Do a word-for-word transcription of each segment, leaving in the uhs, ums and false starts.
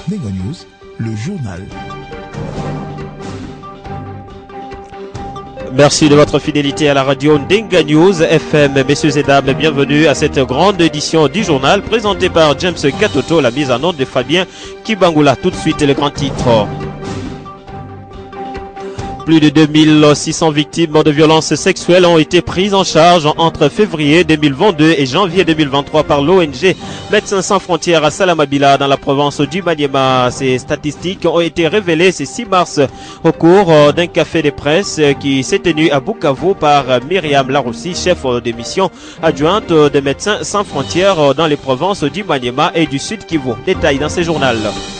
Nenga News, le journal. Merci de votre fidélité à la radio Ndenga News F M. Messieurs et dames, bienvenue à cette grande édition du journal présentée par James Katoto, la mise en onde de Fabien Kibangula. Tout de suite, les grands titres. Plus de deux mille six cents victimes de violences sexuelles ont été prises en charge entre février deux mille vingt-deux et janvier deux mille vingt-trois par l'O N G Médecins sans frontières à Salamabila dans la province du Maniema. Ces statistiques ont été révélées ce six mars au cours d'un café de presse qui s'est tenu à Bukavu par Myriam Laroussi, chef de mission adjointe des Médecins sans frontières dans les provinces du Maniema et du Sud Kivu. Détail dans ce journal.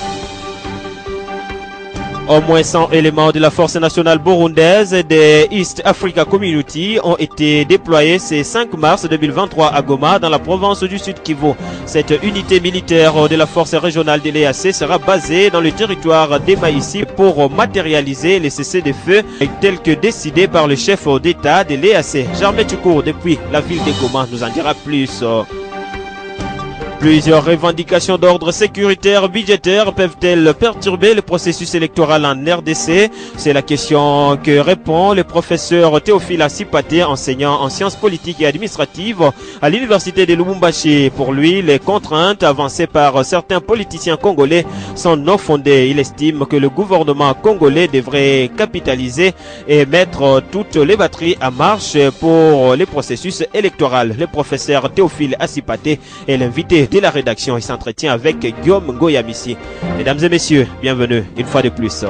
Au moins cent éléments de la force nationale burundaise des East Africa Community ont été déployés ce cinq mars deux mille vingt-trois à Goma dans la province du Sud Kivu. Cette unité militaire de la force régionale de l'E A C sera basée dans le territoire d'Emaïsi pour matérialiser les cessez-le-feu tels que décidés par le chef d'État de l'E A C. Germain Tukour depuis la ville de Goma nous en dira plus. Plusieurs revendications d'ordre sécuritaire budgétaire peuvent-elles perturber le processus électoral en R D C? C'est la question que répond le professeur Théophile Asipaté, enseignant en sciences politiques et administratives à l'université de Lubumbashi. Pour lui, les contraintes avancées par certains politiciens congolais sont non fondées. Il estime que le gouvernement congolais devrait capitaliser et mettre toutes les batteries en marche pour le processus électoral. Le professeur Théophile Asipaté est l'invité de la rédaction. Il s'entretient avec Guillaume Ngoyamissi. Mesdames et messieurs, bienvenue une fois de plus.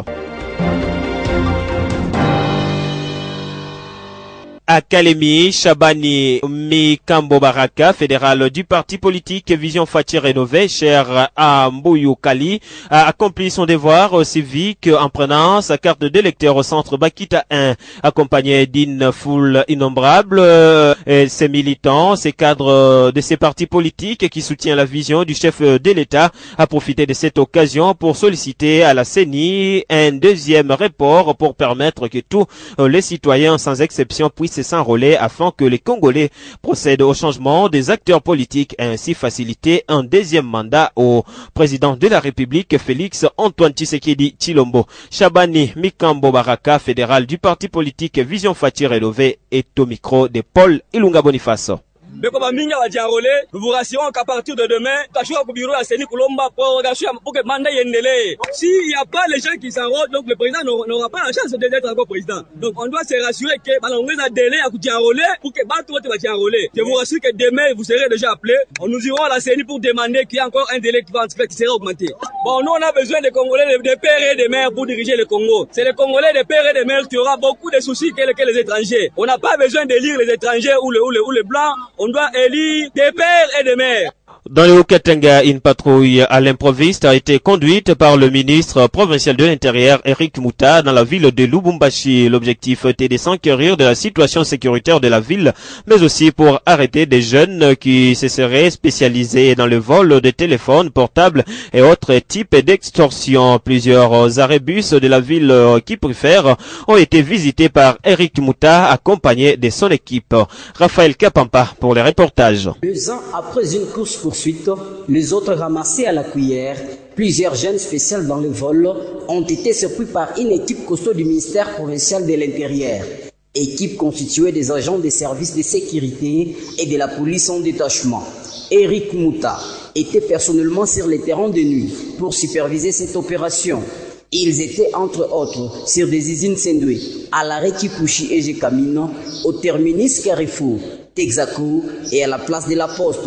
Akalemi Shabani Mikambo Baraka, fédéral du parti politique Vision Fati Rénové, cher à Mbouyou Kali, a accompli son devoir civique en prenant sa carte d'électeur au centre Bakita un, accompagné d'une foule innombrable. Et ses militants, ses cadres de ces partis politiques qui soutiennent la vision du chef de l'État, a profité de cette occasion pour solliciter à la C E N I un deuxième report pour permettre que tous les citoyens, sans exception, puissent s'enrôler afin que les Congolais procèdent au changement des acteurs politiques et ainsi faciliter un deuxième mandat au président de la République, Félix Antoine Tshisekedi Tshilombo. Shabani Mikambo Baraka, fédéral du parti politique Vision Fati Rénové, est au micro de Paul Ilunga Boniface. Mais comme Minga va diarolé, nous vous rassurons qu'à partir de demain, Kachua au bureau à Séni Kolomba prorogation pour que mandat yendele. S'il n'y a pas les gens qui s'enrôlent, donc le président n'aura pas la chance d'être encore président. Donc on doit se rassurer que on a un délai à diaroler pour que Batou va diaroler. Je vous rassure que demain vous serez déjà appelé. Nous irons à la Séni pour demander qu'il y ait encore un délai qui va qui sera augmenté. Bon, nous on a besoin des Congolais, des pères et des mères pour diriger le Congo. C'est les Congolais, des pères et des mères qui aura beaucoup de soucis que les, que les étrangers. On n'a pas besoin de lire les étrangers ou les, ou les, ou les blancs. On doit élire des pères et des mères. Dans le Haut-Katanga, une patrouille à l'improviste a été conduite par le ministre provincial de l'Intérieur, Eric Mouta, dans la ville de Lubumbashi. L'objectif était de s'enquérir de la situation sécuritaire de la ville, mais aussi pour arrêter des jeunes qui se seraient spécialisés dans le vol de téléphones portables et autres types d'extorsion. Plusieurs arrêts-bus de la ville qui préfèrent ont été visités par Eric Mouta, accompagné de son équipe. Raphaël Kapampa pour les reportages. Deux ans après une course pour Ensuite, les autres ramassés à la cuillère, plusieurs jeunes spéciales dans le vol ont été surpris par une équipe costaud du ministère provincial de l'Intérieur. Équipe constituée des agents des services de sécurité et de la police en détachement. Eric Mouta était personnellement sur le terrain de nuit pour superviser cette opération. Ils étaient entre autres sur des usines Sendoué, à l'arrêt Kikuchi et Jekamino, au terminus Carrefour, Texaco et à la place de la Poste.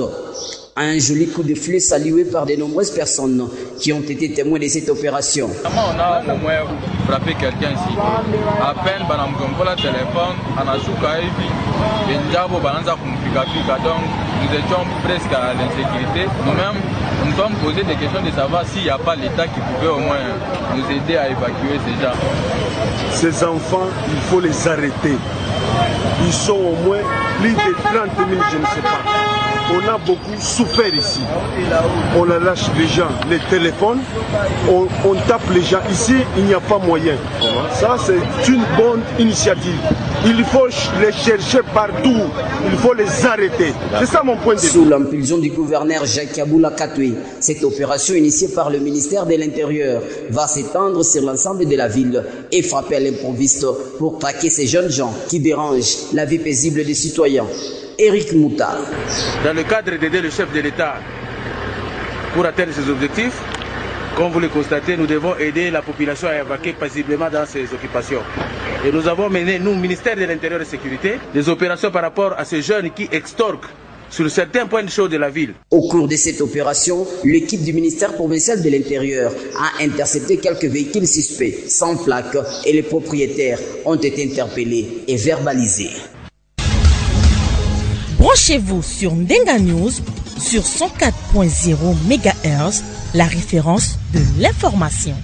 Un joli coup de fleuret salué par de nombreuses personnes qui ont été témoins de cette opération. On a au moins frappé quelqu'un ici. À peine, on a le téléphone, on a donc nous étions presque à l'insécurité. Nous-mêmes, nous nous sommes posé des questions de savoir s'il n'y a pas l'État qui pouvait au moins nous aider à évacuer ces gens. Ces enfants, il faut les arrêter. Ils sont au moins plus de trente mille, je ne sais pas. on a beaucoup souffert ici. On la lâche les gens, les téléphones, on, on tape les gens. Ici, il n'y a pas moyen. Ça, c'est une bonne initiative. Il faut les chercher partout. Il faut les arrêter. C'est ça mon point de vue. Sous l'impulsion du gouverneur Jacques Aboula Katoué, cette opération initiée par le ministère de l'Intérieur va s'étendre sur l'ensemble de la ville et frapper à l'improviste pour traquer ces jeunes gens qui dérangent la vie paisible des citoyens. Éric Mouta. Dans le cadre d'aider le chef de l'État pour atteindre ses objectifs, comme vous le constatez, nous devons aider la population à évacuer paisiblement dans ses occupations. Et nous avons mené, nous, ministère de l'Intérieur et de la Sécurité, des opérations par rapport à ces jeunes qui extorquent sur certains points de chauds de la ville. Au cours de cette opération, l'équipe du ministère provincial de l'Intérieur a intercepté quelques véhicules suspects sans plaque et les propriétaires ont été interpellés et verbalisés. Branchez-vous sur Ndenga News sur cent quatre point zéro mégahertz, la référence de l'information.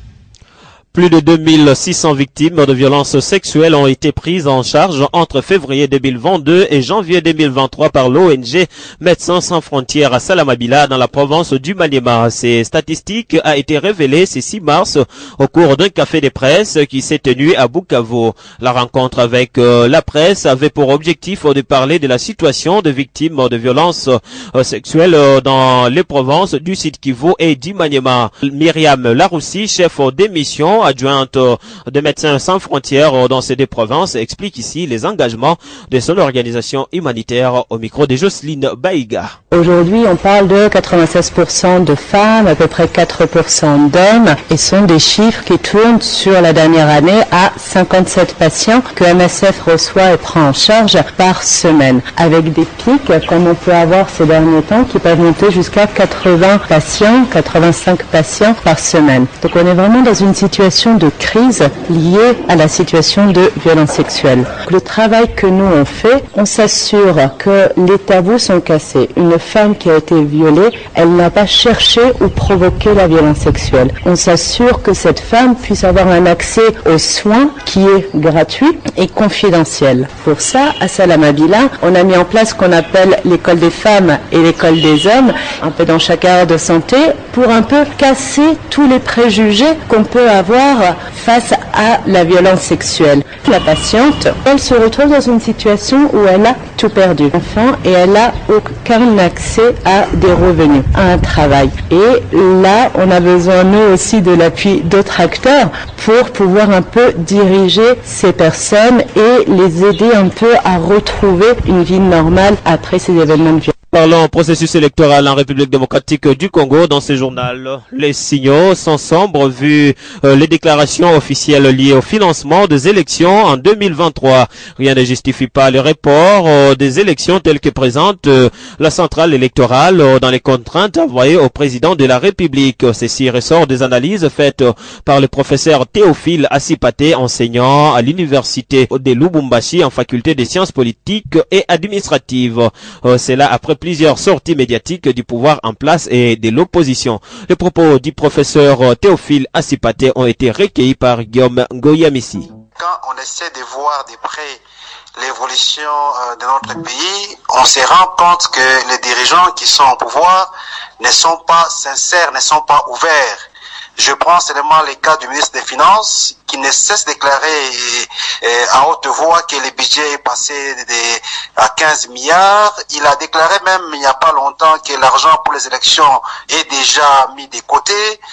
Plus de deux mille six cents victimes de violences sexuelles ont été prises en charge entre février deux mille vingt-deux et janvier deux mille vingt-trois par l'O N G Médecins sans frontières à Salamabila dans la province du Maniema. Ces statistiques ont été révélées ce six mars au cours d'un café de presse qui s'est tenu à Bukavu. La rencontre avec euh, la presse avait pour objectif de parler de la situation de victimes de violences euh, sexuelles euh, dans les provinces du Sud Kivu et du Maniema. Myriam Laroussi, chef d'émission adjointe de Médecins sans frontières dans ces deux provinces, explique ici les engagements de son organisation humanitaire au micro de Jocelyne Baïga. Aujourd'hui, on parle de quatre-vingt-seize pour cent de femmes, à peu près quatre pour cent d'hommes, et ce sont des chiffres qui tournent sur la dernière année à cinquante-sept patients que M S F reçoit et prend en charge par semaine, avec des pics comme on peut avoir ces derniers temps qui peuvent monter jusqu'à quatre-vingts patients, quatre-vingt-cinq patients par semaine. Donc on est vraiment dans une situation de crise liée à la situation de violence sexuelle. Le travail que nous on fait, on s'assure que les tabous sont cassés. Une femme qui a été violée, elle n'a pas cherché ou provoqué la violence sexuelle. On s'assure que cette femme puisse avoir un accès aux soins qui est gratuit et confidentiel. Pour ça, à Salamabila, on a mis en place ce qu'on appelle l'école des femmes et l'école des hommes, un peu dans chaque area de santé, pour un peu casser tous les préjugés qu'on peut avoir face à la violence sexuelle. La patiente, elle se retrouve dans une situation où elle a tout perdu, enfant, et elle n'a aucun accès à des revenus, à un travail. Et là, on a besoin, nous aussi, de l'appui d'autres acteurs pour pouvoir un peu diriger ces personnes et les aider un peu à retrouver une vie normale après ces événements de violence. Parlons processus électoral en République démocratique du Congo. Dans ce journal, les signaux sont sombres vu euh, les déclarations officielles liées au financement des élections en deux mille vingt-trois. Rien ne justifie pas le report euh, des élections telles que présente euh, la centrale électorale euh, dans les contraintes envoyées au président de la République. Ceci ressort des analyses faites euh, par le professeur Théophile Assipate, enseignant à l'université de Lubumbashi en faculté des sciences politiques et administratives. Euh, C'est là après plusieurs sorties médiatiques du pouvoir en place et de l'opposition. Les propos du professeur Théophile Assipate ont été recueillis par Guillaume Ngoyamissi. Quand on essaie de voir de près l'évolution de notre pays, on se rend compte que les dirigeants qui sont au pouvoir ne sont pas sincères, ne sont pas ouverts. Je prends seulement le cas du ministre des Finances qui ne cesse de déclarer euh, à haute voix que le budget est passé de, à quinze milliards. Il a déclaré même il n'y a pas longtemps que l'argent pour les élections est déjà mis de côté.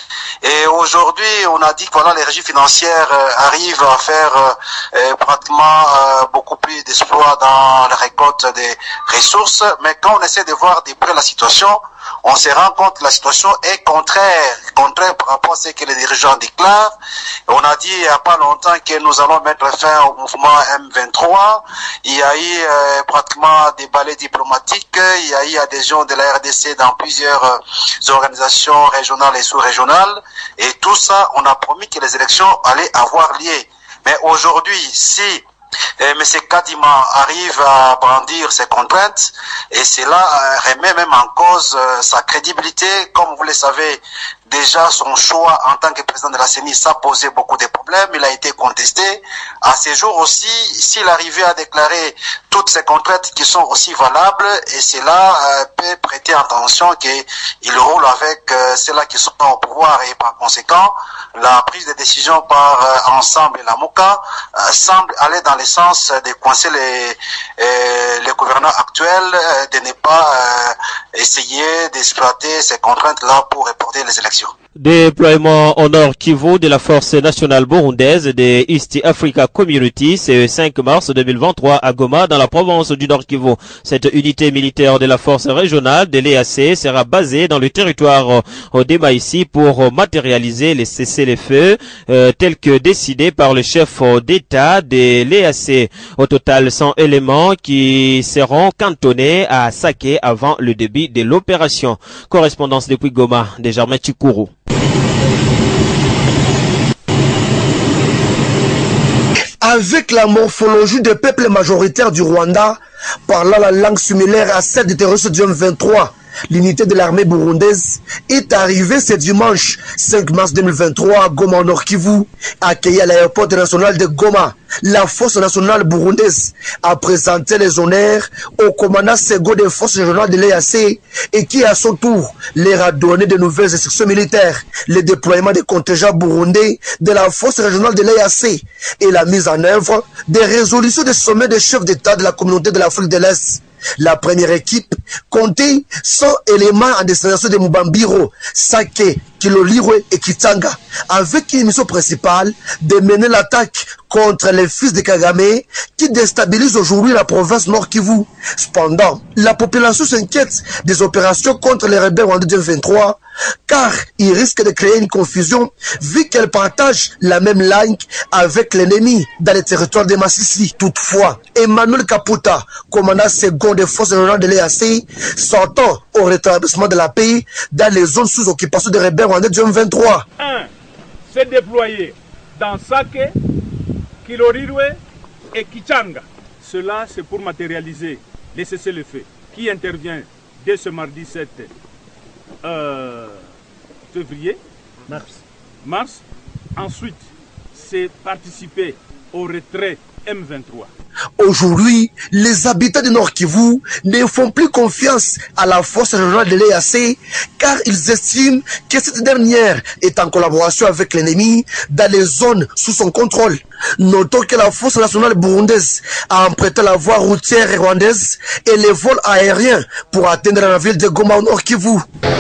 Et aujourd'hui, on a dit que voilà, les régies financières euh, arrivent à faire euh, pratiquement euh, beaucoup plus d'exploits dans la récolte des ressources. Mais quand on essaie de voir de près la situation, on se rend compte que la situation est contraire, contraire par rapport à ce que les dirigeants déclarent. On a dit il n'y a pas longtemps que nous allons mettre fin au mouvement M vingt-trois. Il y a eu euh, pratiquement des balais diplomatiques. Il y a eu adhésion de la R D C dans plusieurs euh, organisations régionales et sous-régionales. Et tout ça, on a promis que les élections allaient avoir lieu. Mais aujourd'hui, si Et M. Kadima arrive à brandir ses contraintes et cela remet même en cause sa crédibilité. Comme vous le savez, déjà son choix en tant que président de la C E N I, ça posait beaucoup de problèmes. Il a été contesté. À ces jours aussi, s'il arrivait à déclarer toutes ces contraintes qui sont aussi valables, et cela euh, peut prêter attention qu'il roule avec euh, ceux-là qui sont au pouvoir, et par conséquent, la prise de décision par euh, Ensemble et la MOCA euh, semble aller dans le sens de coincer les, euh, les gouvernants actuels, euh, de ne pas euh, essayer d'exploiter ces contraintes-là pour reporter les élections. Déploiement au Nord Kivu de la force nationale burundaise de East Africa Community, c'est le cinq mars deux mille vingt-trois à Goma, dans la province du Nord Kivu. Cette unité militaire de la force régionale de l'E A C sera basée dans le territoire d'Emaïsi pour matérialiser les cessez-le-feu euh, tels que décidés par le chef d'État de l'E A C. Au total, cent éléments qui seront cantonnés à Saké avant le début de l'opération. Correspondance depuis Goma de Germain Chikuru. Avec la morphologie des peuples majoritaires du Rwanda, parlant la langue similaire à celle des terroristes du M vingt-trois, l'unité de l'armée burundaise est arrivée ce dimanche cinq mars deux mille vingt-trois à Goma, au Nord Kivu, accueillie à l'aéroport international de Goma. La force nationale burundaise a présenté les honneurs au commandant second des forces régionales de l'E A C et qui, à son tour, leur a donné de nouvelles instructions militaires. Le déploiement des contingents burundais de la force régionale de l'E A C et la mise en œuvre des résolutions des sommets des chefs d'État de la communauté de l'Afrique de l'Est. La première équipe comptait cent éléments en destination de Mubambiro, Saké, Kilolirwe et Kitanga, avec une mission principale de mener l'attaque contre les fils de Kagame qui déstabilisent aujourd'hui la province Nord Kivu. Cependant, la population s'inquiète des opérations contre les rebelles en deux mille vingt-trois car ils risquent de créer une confusion vu qu'elles partagent la même langue avec l'ennemi dans les territoires de Massissi. Toutefois, Emmanuel Kaputa, commandant second des forces régionales de l'E A C, s'entend au rétablissement de la paix dans les zones sous occupation des rebelles en deux mille vingt-trois. un. Se déployer dans Saké, Kilorirwe et Kichanga. Cela, c'est pour matérialiser les cessez-le-feu qui intervient dès ce mardi sept euh, février. Mars. Mars. Ensuite, c'est participer au retrait M vingt-trois. Aujourd'hui, les habitants du Nord Kivu ne font plus confiance à la force régionale de l'E A C car ils estiment que cette dernière est en collaboration avec l'ennemi dans les zones sous son contrôle. Notons que la force nationale burundaise a emprunté la voie routière rwandaise et les vols aériens pour atteindre la ville de Goma au Nord Kivu.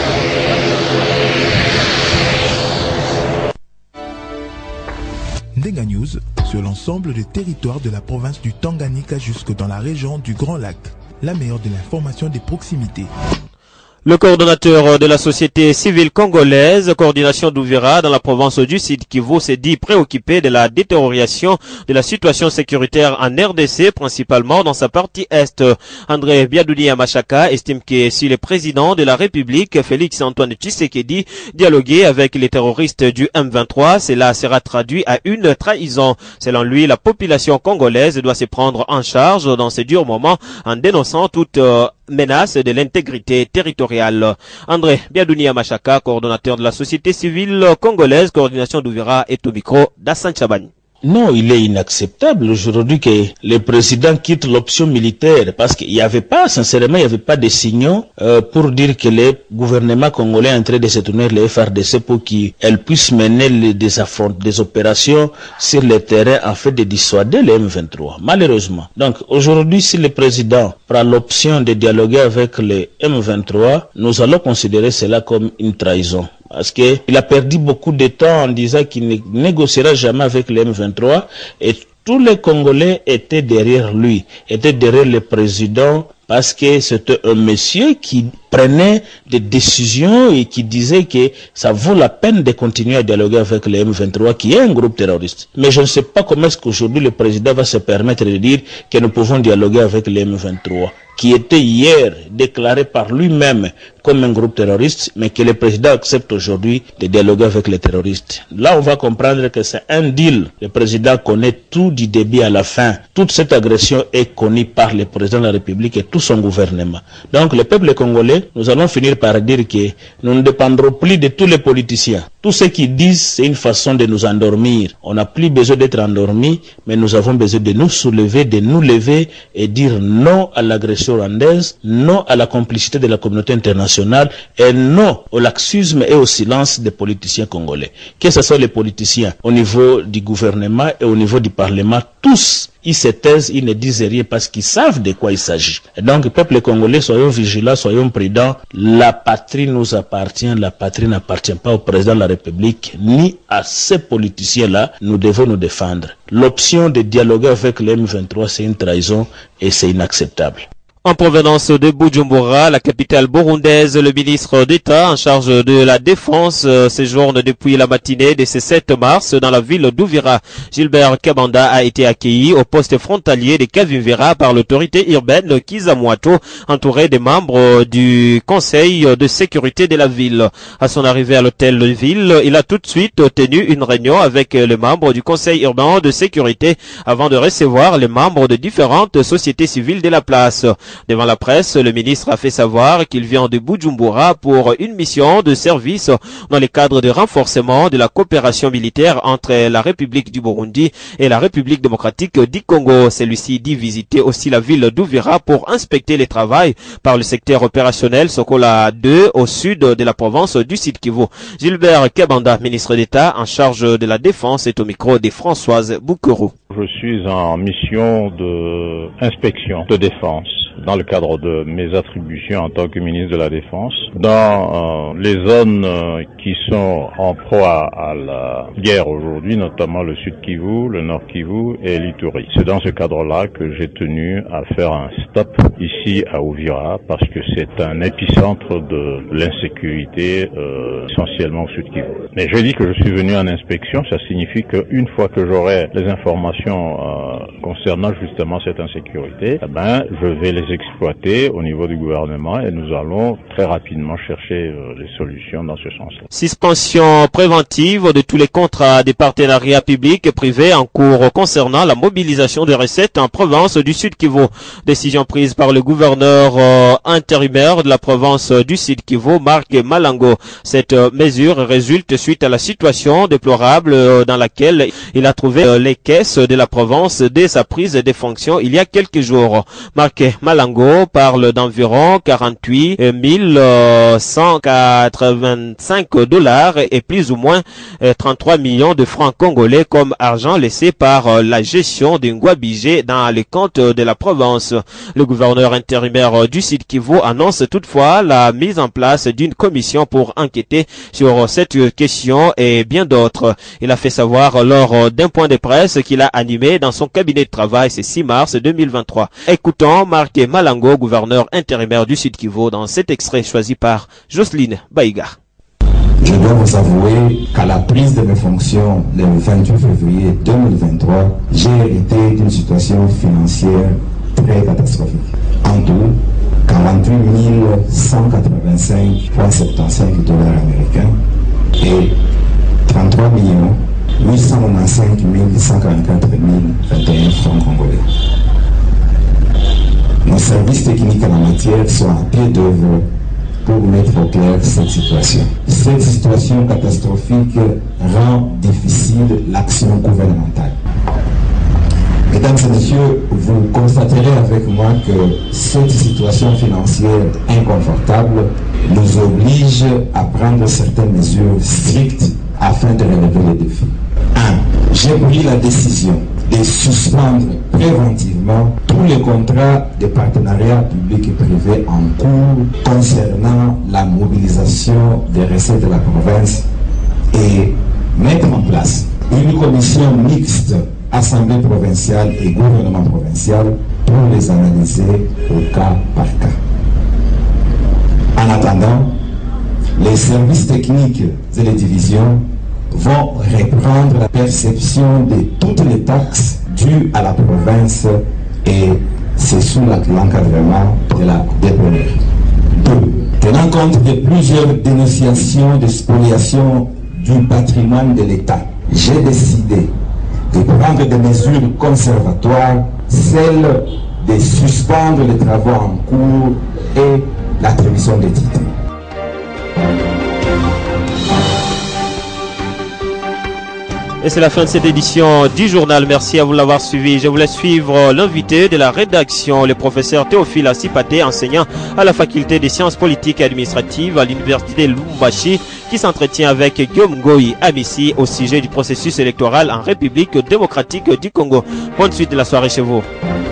Ndenga News sur l'ensemble des territoires de la province du Tanganyika jusque dans la région du Grand Lac. La meilleure de l'information des proximités. Le coordonnateur de la société civile congolaise, coordination d'Ouvira dans la province du Sud Kivu, s'est dit préoccupé de la détérioration de la situation sécuritaire en R D C, principalement dans sa partie Est. André Biadouni Amachaka estime que si le président de la République, Félix Antoine Tshisekedi, dialoguait avec les terroristes du M vingt-trois, cela sera traduit à une trahison. Selon lui, la population congolaise doit se prendre en charge dans ces durs moments en dénonçant toute euh, menace de l'intégrité territoriale. André Biadouni Amachaka, coordonnateur de la société civile congolaise, coordination d'Ouvira, est au micro d'Assan Chabani. Non, il est inacceptable aujourd'hui que le président quitte l'option militaire parce qu'il n'y avait pas, sincèrement, il n'y avait pas de signaux euh, pour dire que le gouvernement congolais est en train de se tourner les F R D C pour qu'elle puisse mener les, des, affrontes, des opérations sur le terrain en fait de dissuader le M vingt-trois, malheureusement. Donc aujourd'hui, si le président prend l'option de dialoguer avec le M vingt-trois, nous allons considérer cela comme une trahison. Parce qu'il a perdu beaucoup de temps en disant qu'il ne négociera jamais avec le M vingt-trois et tous les Congolais étaient derrière lui, étaient derrière le président parce que c'était un monsieur qui prenait des décisions et qui disait que ça vaut la peine de continuer à dialoguer avec le M vingt-trois qui est un groupe terroriste. Mais je ne sais pas comment est-ce qu'aujourd'hui le président va se permettre de dire que nous pouvons dialoguer avec le M vingt-trois. qui était hier déclaré par lui-même comme un groupe terroriste, mais que le président accepte aujourd'hui de dialoguer avec les terroristes. Là, on va comprendre que c'est un deal. Le président connaît tout du début à la fin. Toute cette agression est connue par le président de la République et tout son gouvernement. Donc, le peuple congolais, nous allons finir par dire que nous ne dépendrons plus de tous les politiciens. Tout ce qu'ils disent, c'est une façon de nous endormir. On n'a plus besoin d'être endormis, mais nous avons besoin de nous soulever, de nous lever et dire non à l'agression rwandaise, non à la complicité de la communauté internationale et non au laxisme et au silence des politiciens congolais. Que ce soit les politiciens au niveau du gouvernement et au niveau du Parlement, tous, ils se taisent, ils ne disent rien parce qu'ils savent de quoi il s'agit. Et donc, peuple congolais, soyons vigilants, soyons prudents. La patrie nous appartient, la patrie n'appartient pas au président de la République, ni à ces politiciens-là. Nous devons nous défendre. L'option de dialoguer avec le M vingt-trois, c'est une trahison et c'est inacceptable. En provenance de Bujumbura, la capitale burundaise, le ministre d'État en charge de la Défense euh, séjourne depuis la matinée de ce sept mars dans la ville d'Uvira. Gilbert Kabanda a été accueilli au poste frontalier de Kavimvira par l'autorité urbaine Kizamwato, entouré des membres du conseil de sécurité de la ville. À son arrivée à l'hôtel de ville, il a tout de suite tenu une réunion avec les membres du conseil urbain de sécurité avant de recevoir les membres de différentes sociétés civiles de la place. Devant la presse, le ministre a fait savoir qu'il vient de Bujumbura pour une mission de service dans le cadre de renforcement de la coopération militaire entre la République du Burundi et la République démocratique du Congo. Celui-ci dit visiter aussi la ville d'Uvira pour inspecter les travaux par le secteur opérationnel Sokola deux au sud de la province du Sud-Kivu. Gilbert Kabanda, ministre d'État en charge de la Défense, est au micro de Françoise Boukerou. Je suis en mission de inspection de défense dans le cadre de mes attributions en tant que ministre de la Défense, dans euh, les zones euh, qui sont en proie à la guerre aujourd'hui, notamment le Sud Kivu, le Nord Kivu et l'Ituri. C'est dans ce cadre-là que j'ai tenu à faire un stop ici à Uvira, parce que c'est un épicentre de l'insécurité, euh, essentiellement au Sud Kivu. Mais je dis que je suis venu en inspection, ça signifie qu'une fois que j'aurai les informations euh, concernant justement cette insécurité, eh ben, je vais les exploiter au niveau du gouvernement et nous allons très rapidement chercher euh, les solutions dans ce sens-là. Suspension préventive de tous les contrats des partenariats publics et privés en cours concernant la mobilisation des recettes en province du Sud Kivu. Décision prise par le gouverneur euh, intérimaire de la province du Sud Kivu, Marc Malango. Cette euh, mesure résulte suite à la situation déplorable euh, dans laquelle il a trouvé euh, les caisses de la province dès sa prise des fonctions il y a quelques jours. Marc Malango parle d'environ quarante-huit mille cent quatre-vingt-cinq dollars et plus ou moins trente-trois millions de francs congolais comme argent laissé par la gestion d'un Ngwabijé dans les comptes de la province. Le gouverneur intérimaire du Sud Kivu annonce toutefois la mise en place d'une commission pour enquêter sur cette question et bien d'autres. Il a fait savoir lors d'un point de presse qu'il a animé dans son cabinet de travail ce six mars deux mille vingt-trois. Écoutons Marc Malango, gouverneur intérimaire du Sud Kivu, dans cet extrait choisi par Jocelyne Baïga. Je dois vous avouer qu'à la prise de mes fonctions le vingt-huit février deux mille vingt-trois, j'ai hérité d'une situation financière très catastrophique. En tout, quarante-huit mille cent quatre-vingt-cinq virgule soixante-quinze dollars américains et trente-trois millions huit cent quatre-vingt-quinze mille cent quarante-quatre mille vingt et un francs congolais. Nos services techniques en la matière sont à pied d'œuvre pour mettre au clair cette situation. Cette situation catastrophique rend difficile l'action gouvernementale. Mesdames et messieurs, vous constaterez avec moi que cette situation financière inconfortable nous oblige à prendre certaines mesures strictes afin de relever les défis. un. J'ai pris la décision de suspendre préventivement tous les contrats de partenariat public et privé en cours concernant la mobilisation des recettes de la province et mettre en place une commission mixte Assemblée provinciale et gouvernement provincial pour les analyser au cas par cas. En attendant, les services techniques et les divisions vont reprendre la perception de toutes les taxes dues à la province et c'est sous l'encadrement de la D P N R. deux. Tenant compte de plusieurs dénonciations de spoliation du patrimoine de l'État, j'ai décidé de prendre des mesures conservatoires, celles de suspendre les travaux en cours et l'attribution des titres. Et c'est la fin de cette édition du journal. Merci à vous de l'avoir suivi. Je voulais suivre l'invité de la rédaction, le professeur Théophile Asipaté, enseignant à la faculté des sciences politiques et administratives à l'université Lubumbashi, qui s'entretient avec Guillaume Ngoï Amissi au sujet du processus électoral en République démocratique du Congo. Bonne suite de la soirée chez vous.